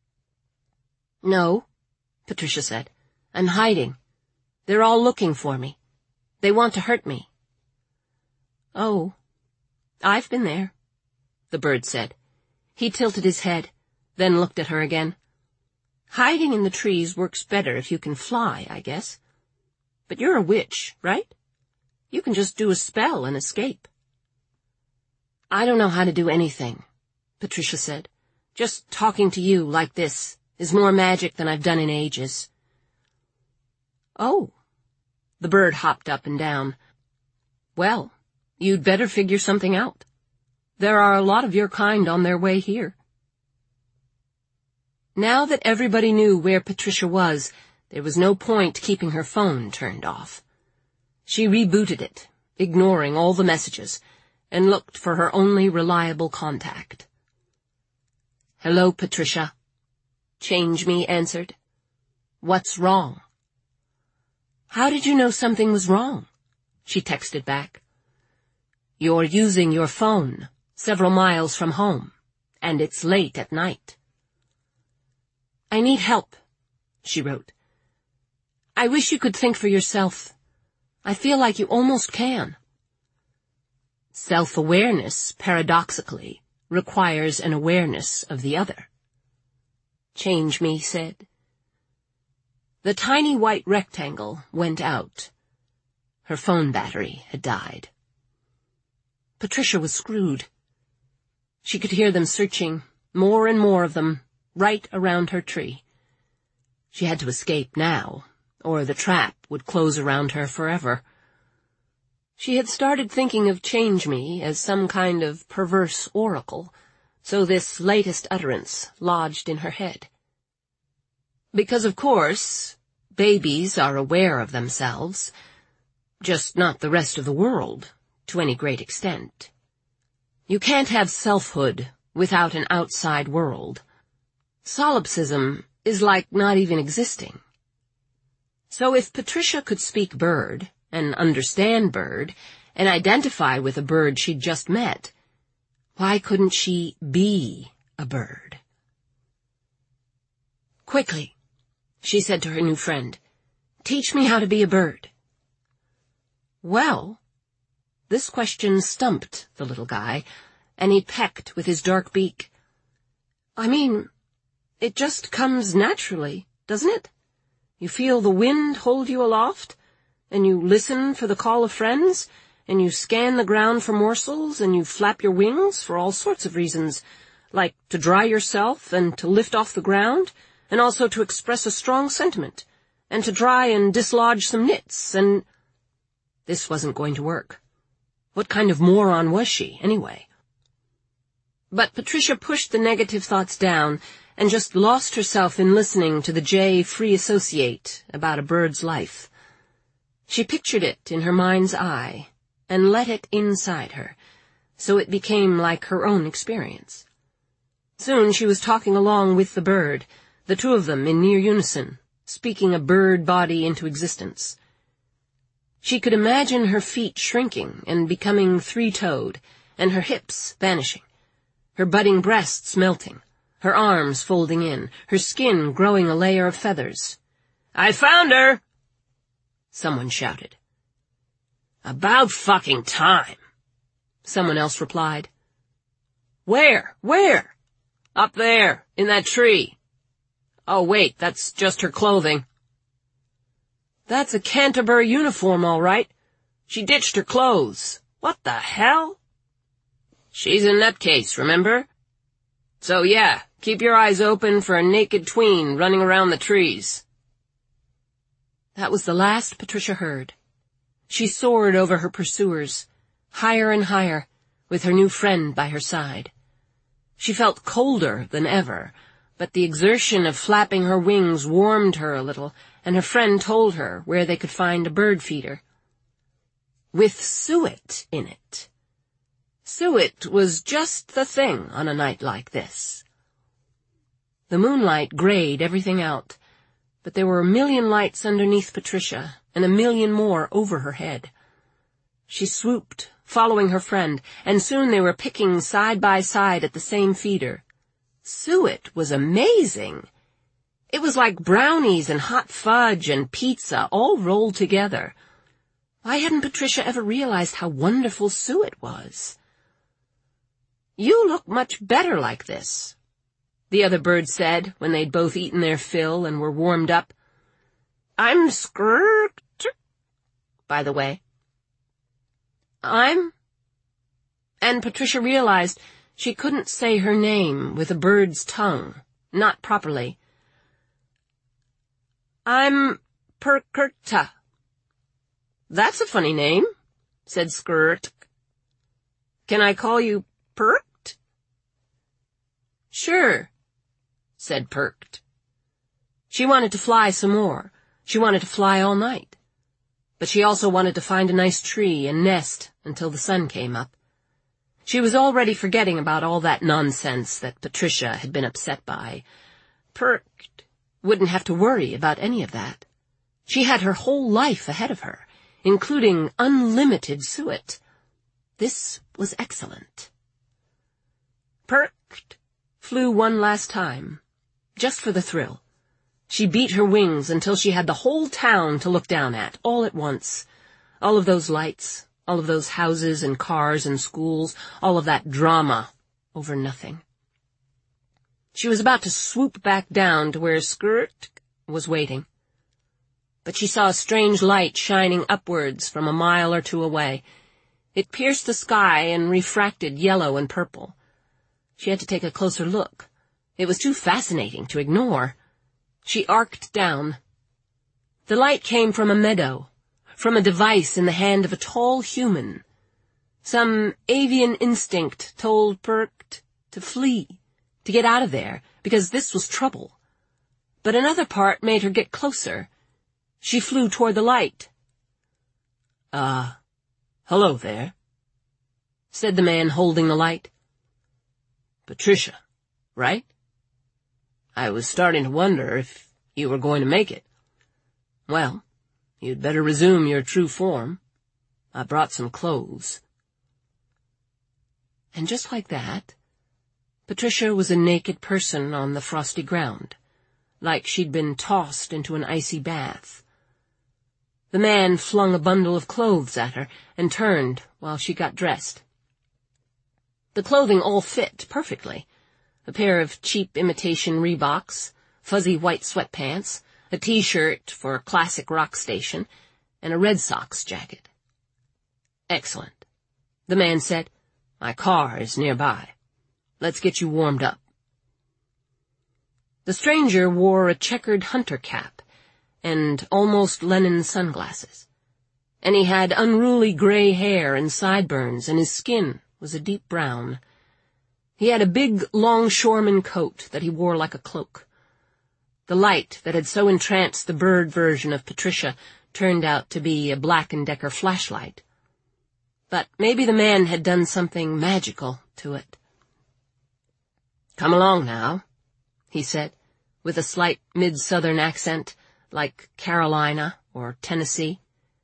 No, Patricia said. I'm hiding. They're all looking for me. They want to hurt me. Oh, I've been there, the bird said. He tilted his head, then looked at her again. Hiding in the trees works better if you can fly, I guess. But you're a witch, right? You can just do a spell and escape. I don't know how to do anything, Patricia said. Just talking to you like this is more magic than I've done in ages. Oh, the bird hopped up and down. Well, you'd better figure something out. There are a lot of your kind on their way here. Now that everybody knew where Patricia was, there was no point keeping her phone turned off. She rebooted it, ignoring all the messages, and looked for her only reliable contact. Hello, Patricia. Change Me answered. What's wrong? How did you know something was wrong? She texted back. You're using your phone several miles from home, and it's late at night. I need help, she wrote. I wish you could think for yourself. I feel like you almost can. Self-awareness, paradoxically, requires an awareness of the other. Change Me said. The tiny white rectangle went out. Her phone battery had died. Patricia was screwed. She could hear them searching, more and more of them, right around her tree. She had to escape now, or the trap would close around her forever. She had started thinking of Change Me as some kind of perverse oracle, so this latest utterance lodged in her head. Because, of course, babies are aware of themselves, just not the rest of the world, to any great extent. You can't have selfhood without an outside world. Solipsism is like not even existing. So if Patricia could speak bird, and understand bird, and identify with a bird she'd just met, why couldn't she be a bird? Quickly, she said to her new friend, teach me how to be a bird. Well, this question stumped the little guy, and he pecked with his dark beak. "I mean, it just comes naturally, doesn't it? You feel the wind hold you aloft, and you listen for the call of friends, and you scan the ground for morsels, and you flap your wings for all sorts of reasons, like to dry yourself and to lift off the ground, and also to express a strong sentiment, and to dry and dislodge some nits, and—" This wasn't going to work. What kind of moron was she, anyway? But Patricia pushed the negative thoughts down and just lost herself in listening to the jay free associate about a bird's life. She pictured it in her mind's eye and let it inside her, so it became like her own experience. Soon she was talking along with the bird, the two of them in near unison, speaking a bird body into existence. She could imagine her feet shrinking and becoming three-toed, and her hips vanishing, her budding breasts melting, her arms folding in, her skin growing a layer of feathers. "I found her!" someone shouted. "About fucking time," someone else replied. "Where? Where?" "Up there, in that tree." "Oh, wait, that's just her clothing." "That's a Canterbury uniform, all right. She ditched her clothes. What the hell?" "She's a nutcase, remember? So yeah, keep your eyes open for a naked tween running around the trees." That was the last Patricia heard. She soared over her pursuers, higher and higher, with her new friend by her side. She felt colder than ever, but the exertion of flapping her wings warmed her a little, and her friend told her where they could find a bird feeder. With suet in it. Suet was just the thing on a night like this. The moonlight grayed everything out, but there were a million lights underneath Patricia, and a million more over her head. She swooped, following her friend, and soon they were picking side by side at the same feeder. Suet was amazing. It was like brownies and hot fudge and pizza all rolled together. Why hadn't Patricia ever realized how wonderful suet was? "You look much better like this," the other bird said when they'd both eaten their fill and were warmed up. "I'm Skirt, by the way." "I'm—" And Patricia realized she couldn't say her name with a bird's tongue, not properly. "I'm Perkerta." "That's a funny name," said Skirt. "Can I call you Perked?" "Sure," said Perked. She wanted to fly some more. She wanted to fly all night. But she also wanted to find a nice tree and nest until the sun came up. She was already forgetting about all that nonsense that Patricia had been upset by. Perked wouldn't have to worry about any of that. She had her whole life ahead of her, including unlimited suet. This was excellent. Perked flew one last time, just for the thrill. She beat her wings until she had the whole town to look down at, all at once. All of those lights, all of those houses and cars and schools, all of that drama over nothing. She was about to swoop back down to where Skirt was waiting. But she saw a strange light shining upwards from a mile or two away. It pierced the sky and refracted yellow and purple. She had to take a closer look. It was too fascinating to ignore. She arced down. The light came from a meadow, from a device in the hand of a tall human. Some avian instinct told Perked to flee, to get out of there, because this was trouble. But another part made her get closer. She flew toward the light. "Ah, uh, hello there," said the man holding the light. "Patricia, right? I was starting to wonder if you were going to make it. Well, you'd better resume your true form. I brought some clothes." And just like that, Patricia was a naked person on the frosty ground, like she'd been tossed into an icy bath. The man flung a bundle of clothes at her and turned while she got dressed. The clothing all fit perfectly. A pair of cheap imitation Reeboks, fuzzy white sweatpants, a T-shirt for a classic rock station, and a Red Sox jacket. Excellent. The man said, "My car is nearby. Let's get you warmed up." The stranger wore a checkered hunter cap and almost Lenin sunglasses, and he had unruly gray hair and sideburns, and his skin was a deep brown. He had a big, longshoreman coat that he wore like a cloak. The light that had so entranced the bird version of Patricia turned out to be a Black and Decker flashlight. But maybe the man had done something magical to it. "Come along now," he said, with a slight mid-southern accent, like Carolina or Tennessee.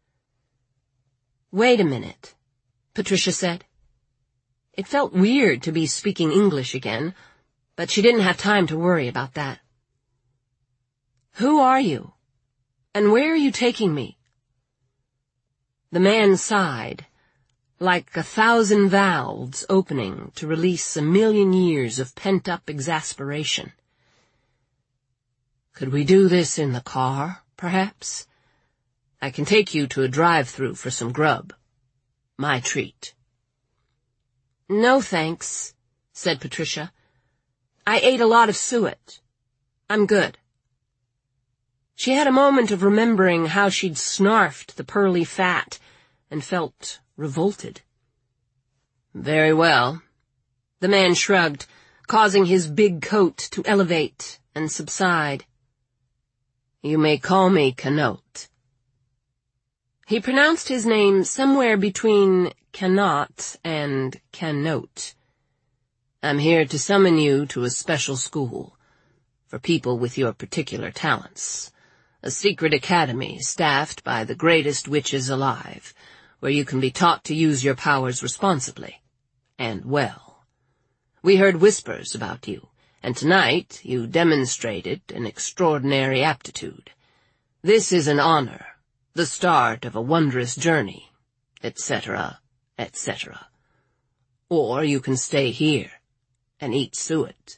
"Wait a minute," Patricia said. It felt weird to be speaking English again, but she didn't have time to worry about that. "Who are you? And where are you taking me?" The man sighed, like a thousand valves opening to release a million years of pent-up exasperation. "Could we do this in the car, perhaps? I can take you to a drive-thru for some grub. My treat." "No, thanks," said Patricia. "I ate a lot of suet. I'm good." She had a moment of remembering how she'd snarfed the pearly fat and felt revolted. "Very well." The man shrugged, causing his big coat to elevate and subside. "You may call me Canot." He pronounced his name somewhere between cannot and cannot. "I'm here to summon you to a special school for people with your particular talents. A secret academy staffed by the greatest witches alive, where you can be taught to use your powers responsibly and well. We heard whispers about you, and tonight you demonstrated an extraordinary aptitude. This is an honor, the start of a wondrous journey, et cetera, et cetera. Or you can stay here and eat suet."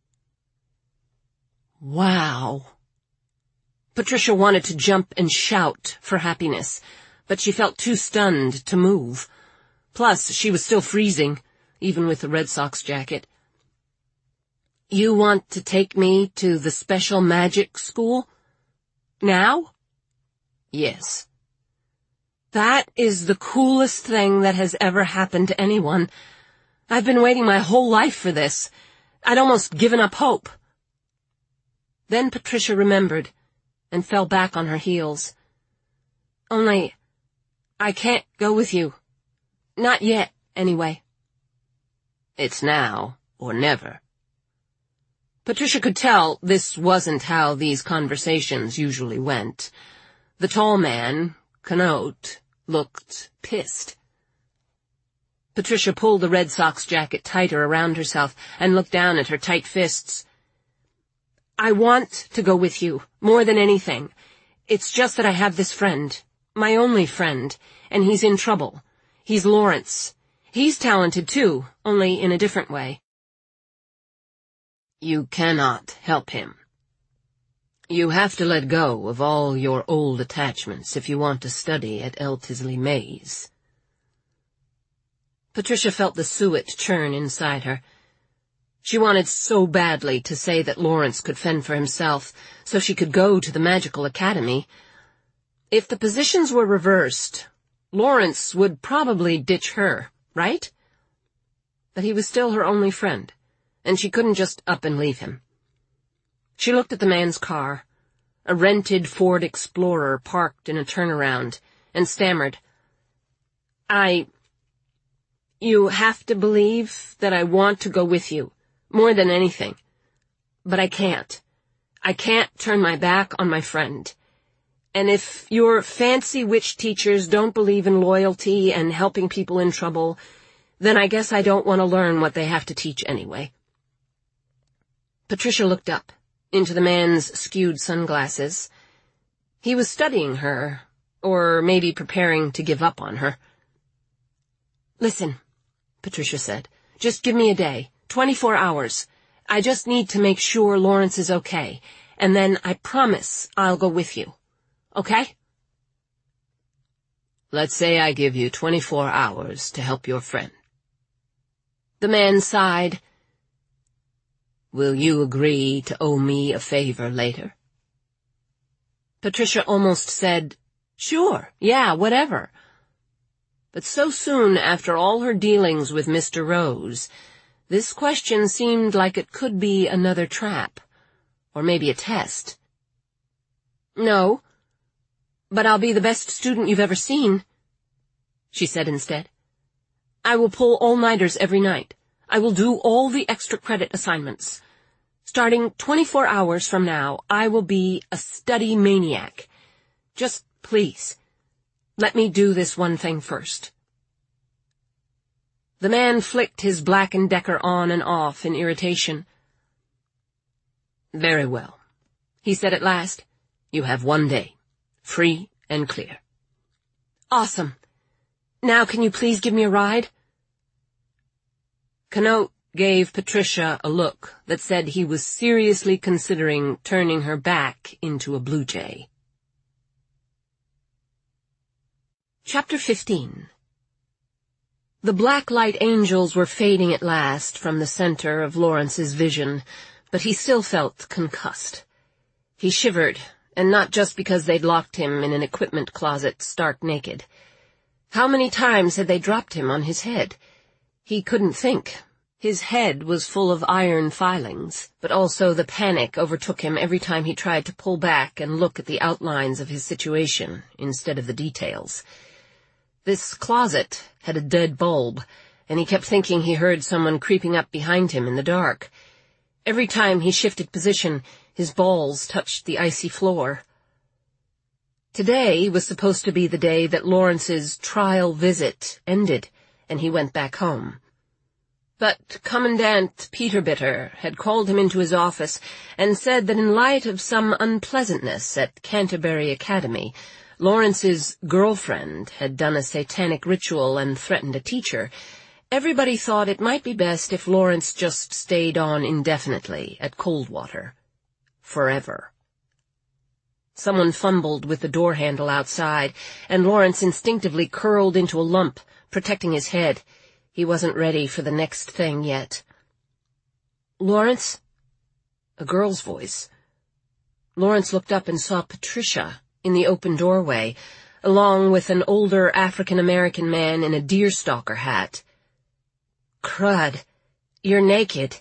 Wow. Patricia wanted to jump and shout for happiness, but she felt too stunned to move. Plus, she was still freezing, even with the Red Sox jacket. "You want to take me to the special magic school? Now?" "Yes." "That is the coolest thing that has ever happened to anyone. I've been waiting my whole life for this. I'd almost given up hope." Then Patricia remembered and fell back on her heels. "Only, I can't go with you. Not yet, anyway." "It's now or never." Patricia could tell this wasn't how these conversations usually went. The tall man, Canot, looked pissed. Patricia pulled the Red Sox jacket tighter around herself and looked down at her tight fists. "I want to go with you, more than anything. It's just that I have this friend, my only friend, and he's in trouble. He's Lawrence. He's talented too, only in a different way." "You cannot help him. You have to let go of all your old attachments if you want to study at Eltisley Maze." Patricia felt the suet churn inside her. She wanted so badly to say that Lawrence could fend for himself, so she could go to the magical academy. If the positions were reversed, Lawrence would probably ditch her, right? But he was still her only friend, and she couldn't just up and leave him. She looked at the man's car, a rented Ford Explorer parked in a turnaround, and stammered, I... You have to believe that I want to go with you, more than anything. But I can't. I can't turn my back on my friend. And if your fancy witch teachers don't believe in loyalty and helping people in trouble, then I guess I don't want to learn what they have to teach anyway. Patricia looked up, into the man's skewed sunglasses. He was studying her, or maybe preparing to give up on her. Listen, Patricia said, Just give me a day. Twenty-four hours. I just need to make sure Lawrence is okay, and then I promise I'll go with you. Okay? Let's say I give you twenty-four hours to help your friend. The man sighed. Will you agree to owe me a favor later? Patricia almost said, sure, yeah, whatever. But so soon after all her dealings with Mister Rose, this question seemed like it could be another trap, or maybe a test. No, but I'll be the best student you've ever seen, she said instead. I will pull all-nighters every night. I will do all the extra credit assignments. Starting twenty-four hours from now, I will be a study maniac. Just please, let me do this one thing first. The man flicked his Black and Decker on and off in irritation. Very well, he said at last. You have one day, free and clear. Awesome. Now can you please give me a ride? Kanote gave Patricia a look that said he was seriously considering turning her back into a blue jay. Chapter fifteen. The black light angels were fading at last from the center of Lawrence's vision, but he still felt concussed. He shivered, and not just because they'd locked him in an equipment closet stark naked. How many times had they dropped him on his head? He couldn't think. His head was full of iron filings, but also the panic overtook him every time he tried to pull back and look at the outlines of his situation instead of the details. This closet had a dead bulb, and he kept thinking he heard someone creeping up behind him in the dark. Every time he shifted position, his balls touched the icy floor. Today was supposed to be the day that Lawrence's trial visit ended, and he went back home. But Commandant Peterbitter had called him into his office and said that in light of some unpleasantness at Canterbury Academy, Lawrence's girlfriend had done a satanic ritual and threatened a teacher. Everybody thought it might be best if Lawrence just stayed on indefinitely at Coldwater. Forever. Someone fumbled with the door handle outside, and Lawrence instinctively curled into a lump, protecting his head. He wasn't ready for the next thing yet. Lawrence? A girl's voice. Lawrence looked up and saw Patricia in the open doorway, along with an older African-American man in a deerstalker hat. Crud, you're naked.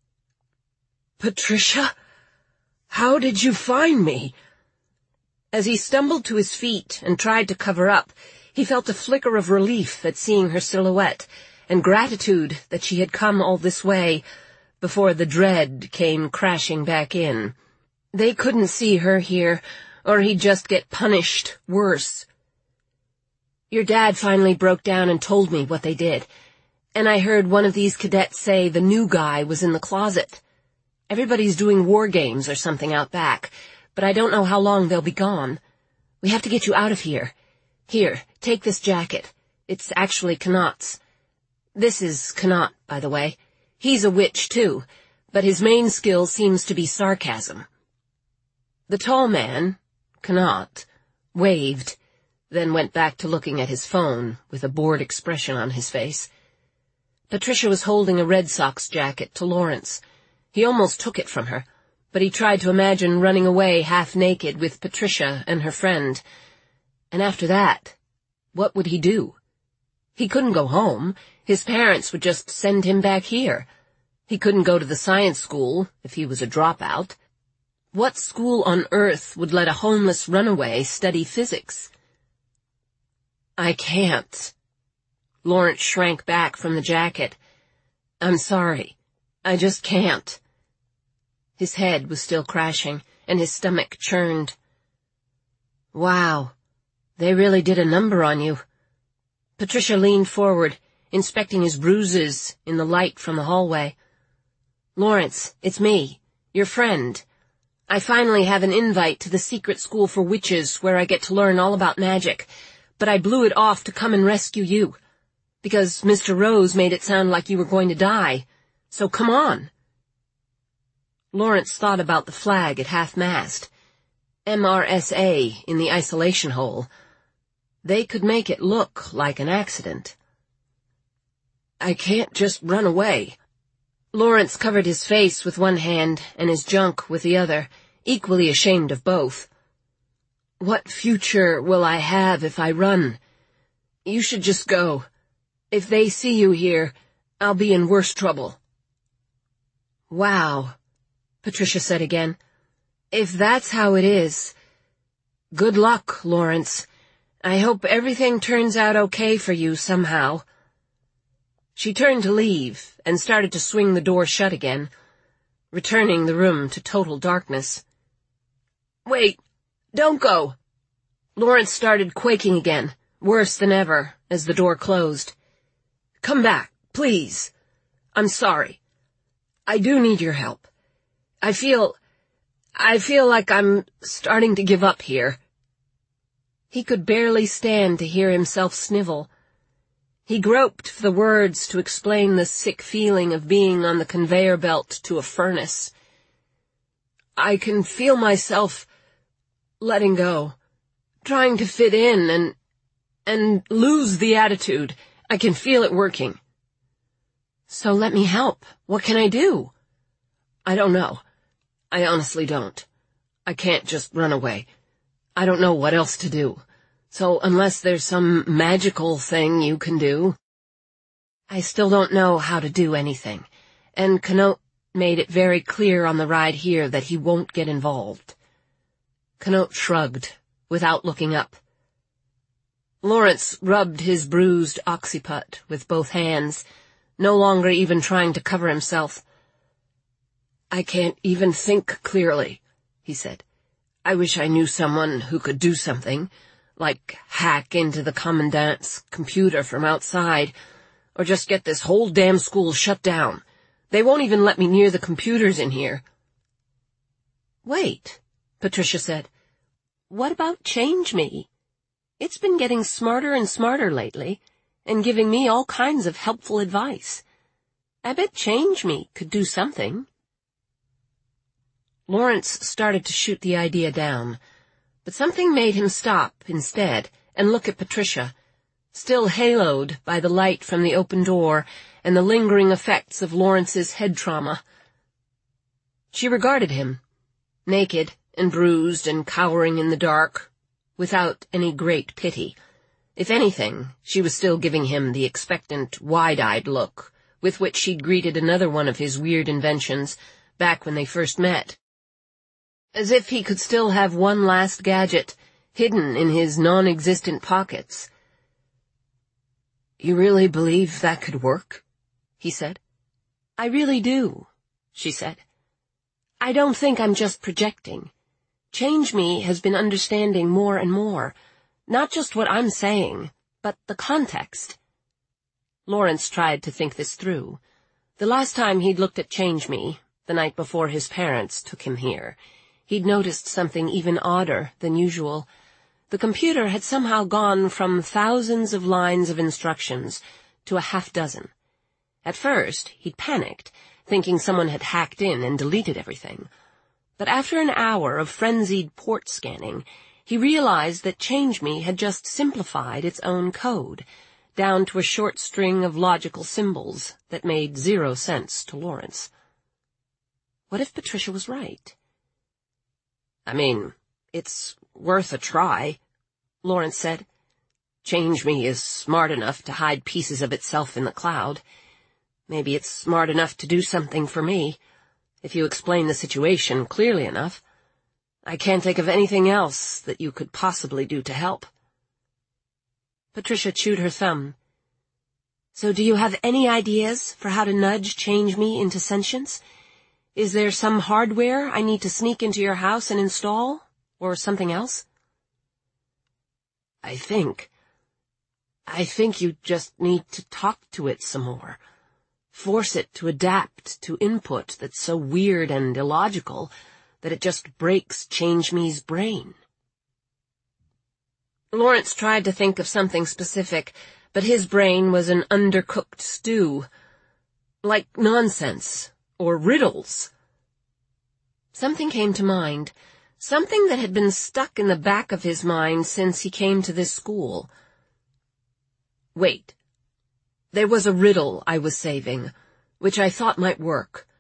Patricia? How did you find me? As he stumbled to his feet and tried to cover up, he felt a flicker of relief at seeing her silhouette, and gratitude that she had come all this way before the dread came crashing back in. They couldn't see her here, or he'd just get punished worse. Your dad finally broke down and told me what they did, and I heard one of these cadets say the new guy was in the closet. Everybody's doing war games or something out back, but I don't know how long they'll be gone. We have to get you out of here. Here, take this jacket. It's actually Kanote's. This is Kanote, by the way. He's a witch, too, but his main skill seems to be sarcasm. The tall man, Kanote, waved, then went back to looking at his phone with a bored expression on his face. Patricia was holding a Red Sox jacket to Lawrence. He almost took it from her, but he tried to imagine running away half-naked with Patricia and her friend. And after that, what would he do? He couldn't go home. His parents would just send him back here. He couldn't go to the science school if he was a dropout. What school on earth would let a homeless runaway study physics? I can't. Lawrence shrank back from the jacket. I'm sorry. I just can't. His head was still crashing, and his stomach churned. Wow, they really did a number on you. Patricia leaned forward, inspecting his bruises in the light from the hallway. Lawrence, it's me, your friend. I finally have an invite to the secret school for witches where I get to learn all about magic, but I blew it off to come and rescue you. Because Mister Rose made it sound like you were going to die. So come on. Lawrence thought about the flag at half-mast. M R S A in the isolation hole. They could make it look like an accident. I can't just run away. Lawrence covered his face with one hand and his junk with the other, equally ashamed of both. What future will I have if I run? You should just go. If they see you here, I'll be in worse trouble. Wow, Patricia said again. If that's how it is, good luck, Lawrence. I hope everything turns out okay for you somehow. She turned to leave and started to swing the door shut again, returning the room to total darkness. Wait, don't go. Lawrence started quaking again, worse than ever, as the door closed. Come back, please. I'm sorry. I do need your help. I feel... I feel like I'm starting to give up here. He could barely stand to hear himself snivel. He groped for the words to explain the sick feeling of being on the conveyor belt to a furnace. I can feel myself letting go, trying to fit in and... and lose the attitude. I can feel it working. So let me help. What can I do? I don't know. I honestly don't. I can't just run away. I don't know what else to do. So unless there's some magical thing you can do... I still don't know how to do anything, and Knote made it very clear on the ride here that he won't get involved. Knote shrugged, without looking up. Lawrence rubbed his bruised occiput with both hands, no longer even trying to cover himself. I can't even think clearly, he said. I wish I knew someone who could do something, like hack into the commandant's computer from outside, or just get this whole damn school shut down. They won't even let me near the computers in here. Wait, Patricia said. What about Change Me? It's been getting smarter and smarter lately, and giving me all kinds of helpful advice. I bet Change Me could do something. Lawrence started to shoot the idea down, but something made him stop instead and look at Patricia, still haloed by the light from the open door and the lingering effects of Lawrence's head trauma. She regarded him, naked and bruised and cowering in the dark, without any great pity. If anything, she was still giving him the expectant, wide-eyed look with which she'd greeted another one of his weird inventions back when they first met. As if he could still have one last gadget hidden in his non-existent pockets. You really believe that could work? He said. I really do, she said. I don't think I'm just projecting. Change Me has been understanding more and more, not just what I'm saying, but the context. Lawrence tried to think this through. The last time he'd looked at Change Me, the night before his parents took him here, he'd noticed something even odder than usual. The computer had somehow gone from thousands of lines of instructions to a half dozen. At first, he'd panicked, thinking someone had hacked in and deleted everything. But after an hour of frenzied port scanning, he realized that Change Me had just simplified its own code, down to a short string of logical symbols that made zero sense to Lawrence. What if Patricia was right? I mean, it's worth a try, Lawrence said. Change Me is smart enough to hide pieces of itself in the cloud. Maybe it's smart enough to do something for me, if you explain the situation clearly enough. I can't think of anything else that you could possibly do to help. Patricia chewed her thumb. So do you have any ideas for how to nudge Change Me into sentience? Is there some hardware I need to sneak into your house and install, or something else? I think... I think you just need to talk to it some more. Force it to adapt to input that's so weird and illogical that it just breaks Change Me's brain. Lawrence tried to think of something specific, but his brain was an undercooked stew. Like nonsense, or riddles. Something came to mind, something that had been stuck in the back of his mind since he came to this school. Wait. There was a riddle I was saving, which I thought might work.